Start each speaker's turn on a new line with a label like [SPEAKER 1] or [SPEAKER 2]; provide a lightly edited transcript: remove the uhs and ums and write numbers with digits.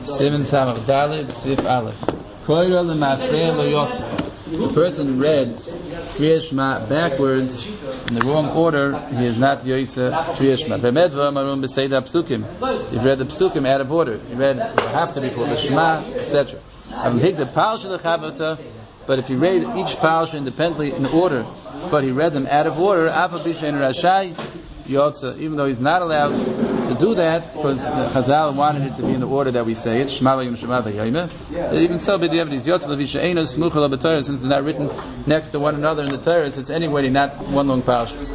[SPEAKER 1] Sivan Samach Dalid Sif Aleph. Koira L'Mafreya Lo Yotze. The person read Kriya Shema backwards in the wrong order, he is not Yoisa Kriya Shema. V'medva Marum B'Seida Psukim. You've read the Psukim out of order. You read Hafta before the Shema, etc. But if he read each parasha independently in order, but he read them out of order, even though he's not allowed to do that, because Chazal wanted it to be in the order that we say it, even so, since they're not written next to one another in the Torah, it's anyway not one long parasha.